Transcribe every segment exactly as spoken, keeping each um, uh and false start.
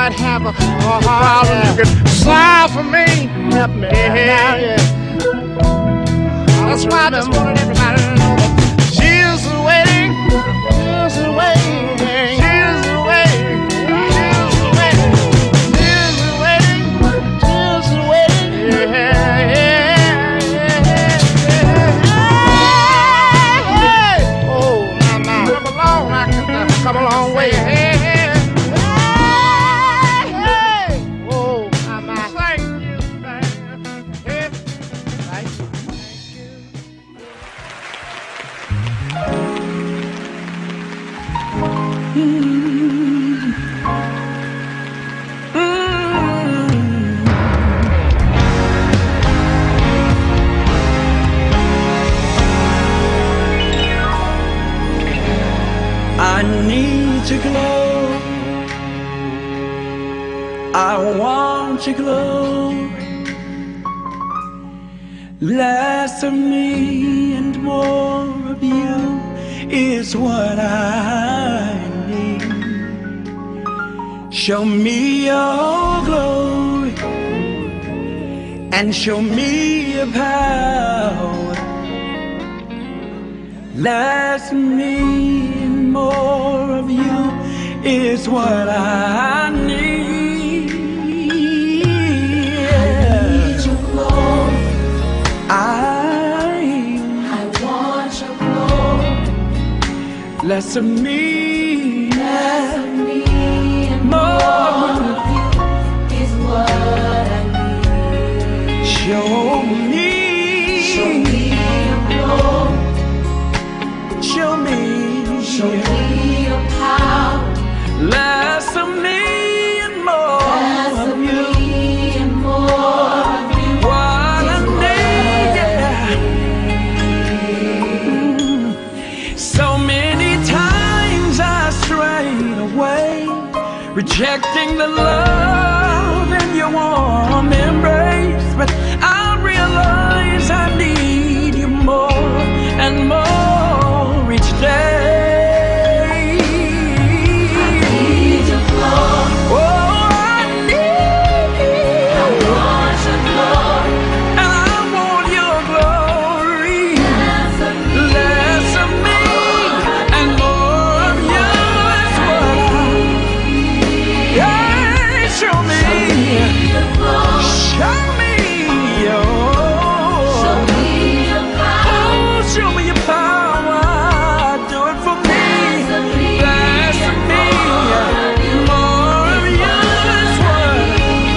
might have a, a problem, you can solve for me. Help me. Yeah, yeah. That's why I just wanted everybody to know that she's waiting. She's waiting. She's waiting. She's waiting. She's waiting. She's waiting. Yeah, yeah, yeah, yeah. Oh, now, now. Come along, I can come a long way. Hey, hey. I need to glow. I want to glow. Less of me and more of you is what I need. Show me your glory and show me your power. Less of me and more of you is what I need. I need your glory. I, I want your glory. less of me, Less of me and more more of you is what I need. show me, Show me your glory. show me, Show me your power. less of me and more Less of of you. me and more of you What I is what need, I yeah. So many times I strayed away, rejecting the love in your warm embrace. But I realize I need you more and more each day. need your glory. Oh, I need I want your glory. and I want your glory. Less of me Less of me and more of you is what I need. Yeah, show me, your glory. show me, oh, Show me your power. oh, show me your power. Do it for me. Less of me, more of you is what I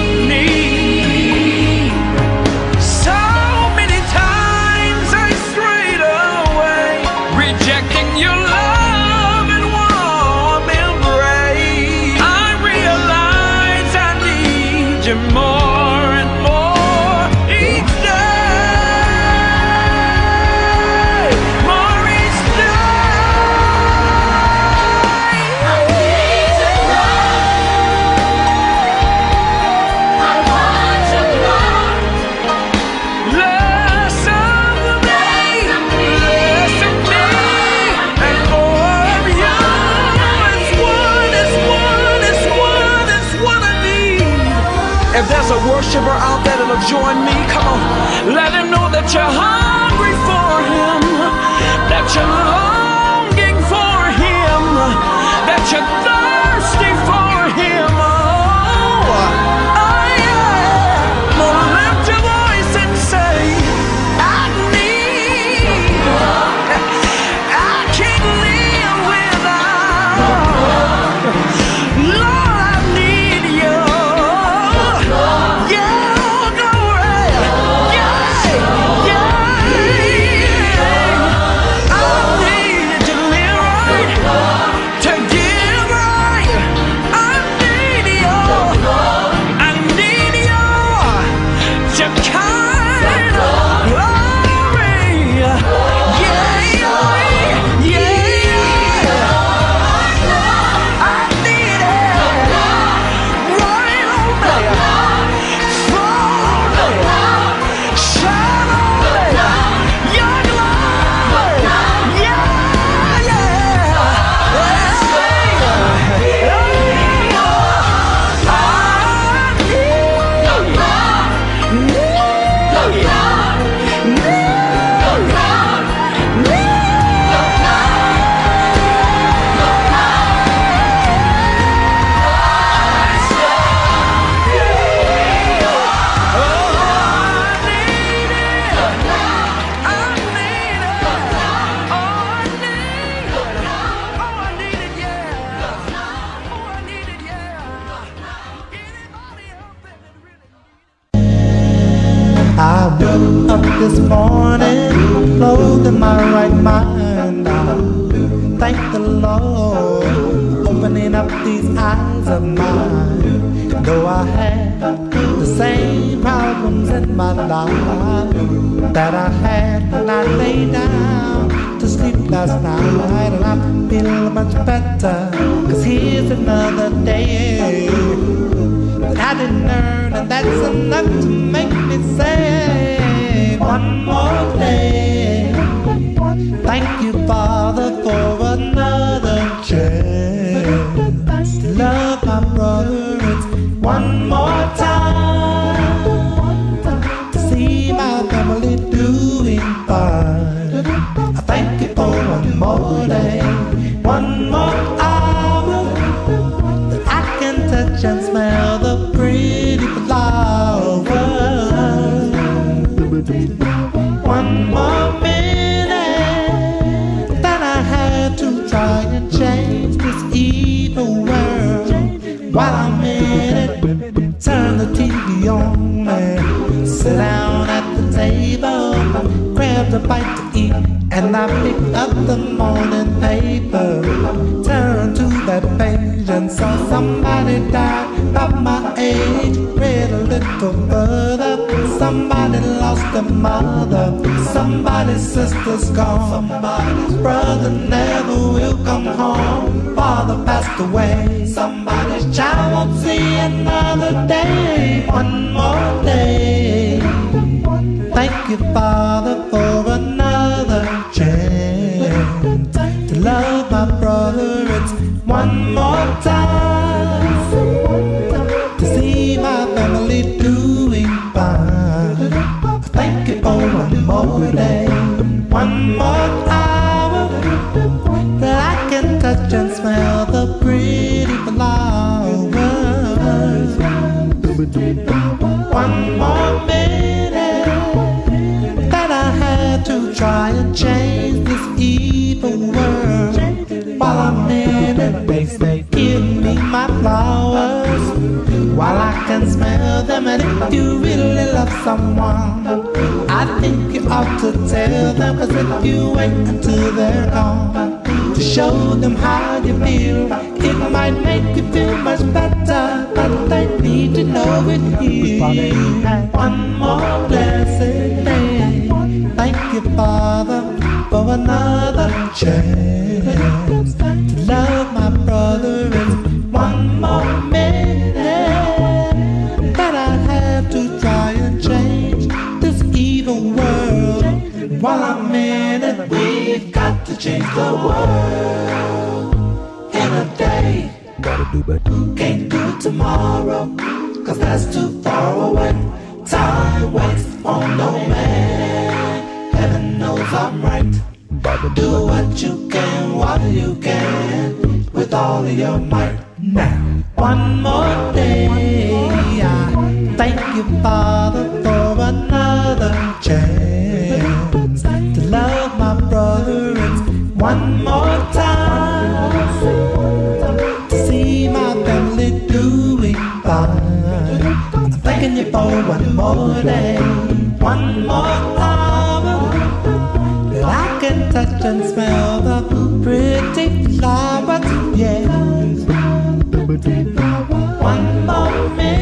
need. So many times I strayed away, rejecting your love and warm embrace. I realize I need you more and more each day, more each day. I need your glory. I want your glory. Less of me, less of me, and more of you. It's what, it's what, it's what, it's what I need. If there's a worshiper out there that'll join me, come on, let him know that you're hungry for him, that you're longing for him, that you're thirsty for him. Oh, oh yeah. Well, lift your voice and say, I need, I can't live without. Lord, I need you. Yeah, glory. Yeah, yeah. I need up this morning, clothed in my right mind. I thank the Lord, opening up these eyes of mine. Though I had the same problems in my life that I had when I lay down to sleep last night, and I feel much better, cause here's another day that I didn't earn, and that's enough to make me say one more day. Thank you, Father, for another chance to love my brother. It's one more time to see my family doing fine. I thank you for one more day, one more hour that I can touch and smell the pretty flowers. One more minute that I had to try and change this evil world. While I'm in it, turn the T V on and sit down at the table, grab a bite to eat, and I pick up the morning paper. Turn to that page and saw somebody died about my age. Read a little further, somebody lost their mother, somebody's sister's gone, somebody's brother never will come home, father passed away, somebody's child won't see another day. One more day. Thank you, Father, for another chance to love my brother. It's one more time to see my family doing fine. Thank you for one more day, one more hour that I can touch and smell the pretty flowers. One more minute that I had to try and change this evil world. While I'm in it, they say, give me my flowers while I can smell them. And if you really love someone, I think you ought to tell them. Cause if you wait until they're gone to show them how you feel, it might make you feel much better, but they need to know it here. One more blessed day. Thank you, Father, for another chance to love my brother. It's one more minute that I have to try and change this evil world. While I'm in it, we've got to change the world in a day. Can't do it tomorrow, cause that's too far away. Time waits on no man. Heaven knows I'm right. Do what you can while you can, with all of your might. Now, one more day. I thank you, Father, for another chance to love my brother. It's one more time to see my family doing fine. I'm thanking you for one more day, one more hour that I can touch and smell the pretty flowers. Yeah. One more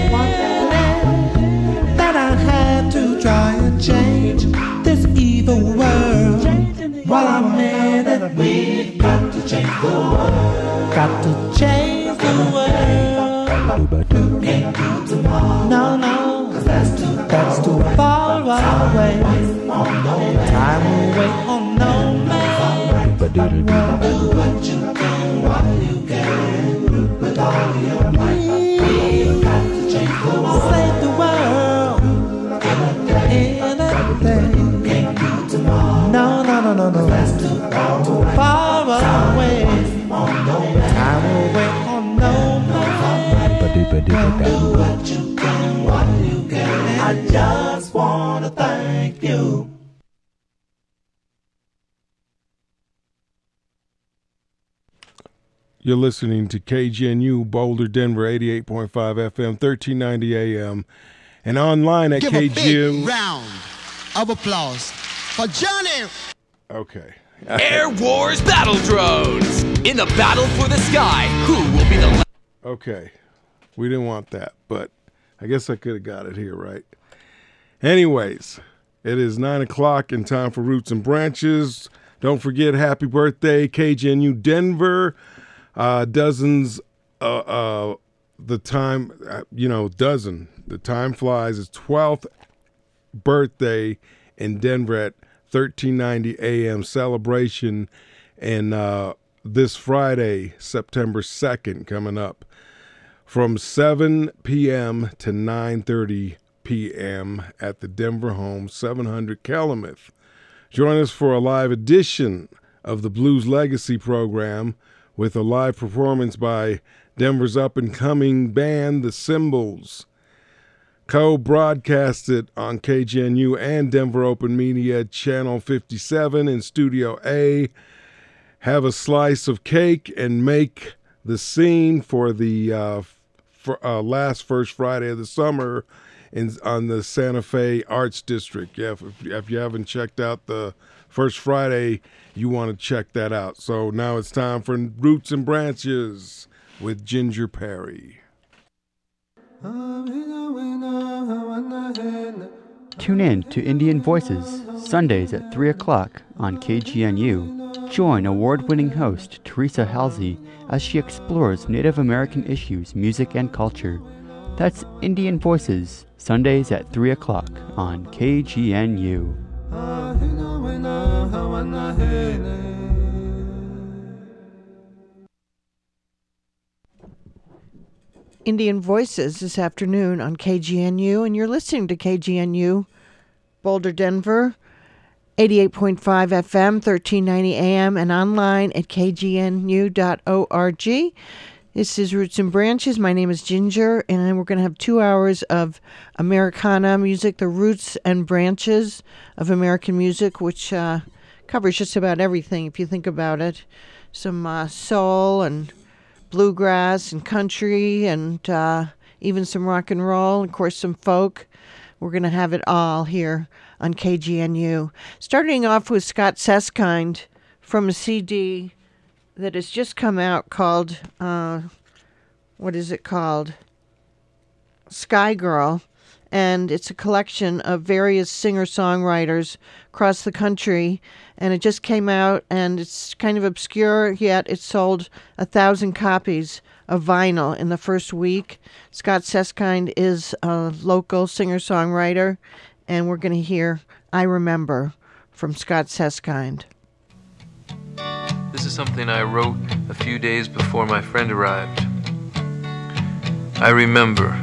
minute that I had to try and change this evil world. While I'm in it, we've got to change the world. Got to change the world. Can't do tomorrow. No, no, cause that's too, that's too far away. Time will wait on no man. Do what you can while you can, with all of your might. We've got to change the world. Save the world in a day. In a day. Can't do tomorrow. No, no, no, no, no. That's too far away. Far away. Time will wait on no man. Do what you can while you can. I just wanna thank you. You're listening to K G N U Boulder, Denver, eighty-eight point five F M, thirteen ninety A M, and online at Give K G N. a big round of applause for Johnny. Okay. Air Wars Battle Drones! In the battle for the sky, who will be the la- Okay. We didn't want that, but I guess I could have got it here, right? Anyways, it is nine o'clock and time for Roots and Branches. Don't forget, happy birthday, K G N U Denver. Uh, dozens, uh, uh, the time, uh, you know, dozen. The time flies. It's twelfth birthday in Denver at thirteen ninety A M celebration. And uh, this Friday, September second, coming up from seven p.m. to nine thirty p.m. at the Denver home, seven hundred Calumet. Join us for a live edition of the Blues Legacy program with a live performance by Denver's up-and-coming band, The Symbols. Co-broadcasted on K G N U and Denver Open Media Channel fifty-seven in Studio A. Have a slice of cake and make the scene for the uh, for, uh, last first Friday of the summer in on the Santa Fe Arts District. Yeah, if, if you haven't checked out the first Friday, you want to check that out. So now it's time for Roots and Branches with Ginger Perry. Tune in to Indian Voices, Sundays at three o'clock on K G N U. Join award-winning host Teresa Halsey as she explores Native American issues, music, and culture. That's Indian Voices, Sundays at three o'clock on K G N U. Indian Voices this afternoon on K G N U, and you're listening to K G N U, Boulder, Denver, eighty-eight point five F M, thirteen ninety A M, and online at k g n u dot org. This is Roots and Branches. My name is Ginger, and we're going to have two hours of Americana music, the roots and branches of American music, which uh, covers just about everything, if you think about it. Some uh, soul and bluegrass and country and uh, even some rock and roll, of course some folk. We're going to have it all here on K G N U. Starting off with Scott Seskind from a C D that has just come out called, uh, what is it called? Sky Girl. And it's a collection of various singer-songwriters across the country. And it just came out, and it's kind of obscure, yet it sold a thousand copies of vinyl in the first week. Scott Seskind is a local singer-songwriter, and we're going to hear I Remember from Scott Seskind. This is something I wrote a few days before my friend arrived. I remember.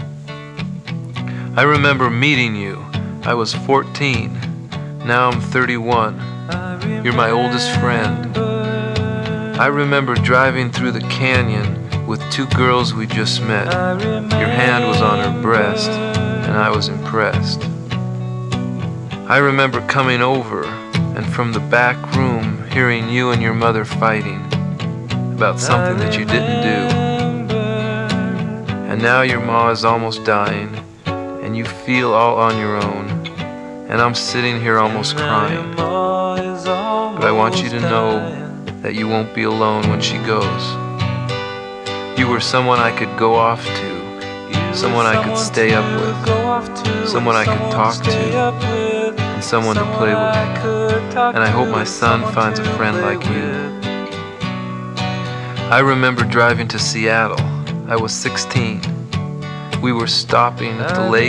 I remember meeting you. I was fourteen. Now I'm thirty-one. You're my oldest friend. I remember driving through the canyon with two girls we just met. Your hand was on her breast, and I was impressed. I remember coming over, and from the back room, hearing you and your mother fighting about something that you didn't do. And now your ma is almost dying, and you feel all on your own, and I'm sitting here almost crying. But I want you to know that you won't be alone when she goes. You were someone I could go off to, someone I could stay up with, someone I could talk to, and someone to play with. And I hope my son finds a friend like you. I remember driving to Seattle. I was sixteen. We were stopping at the lake